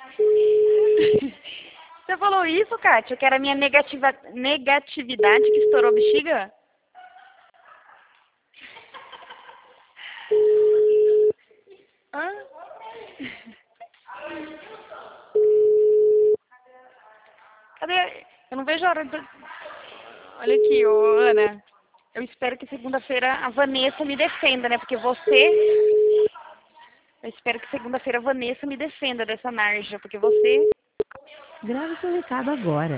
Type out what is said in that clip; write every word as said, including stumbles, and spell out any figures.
Você falou isso, Kátia? Que era a minha negativa... negatividade que estourou a bexiga? Hã? Cadê? Eu não vejo a hora de... Olha aqui, ô Ana. Eu espero que segunda-feira a Vanessa me defenda, né? Porque você... Eu espero que segunda-feira a Vanessa me defenda dessa narja, porque você... Grave seu recado agora.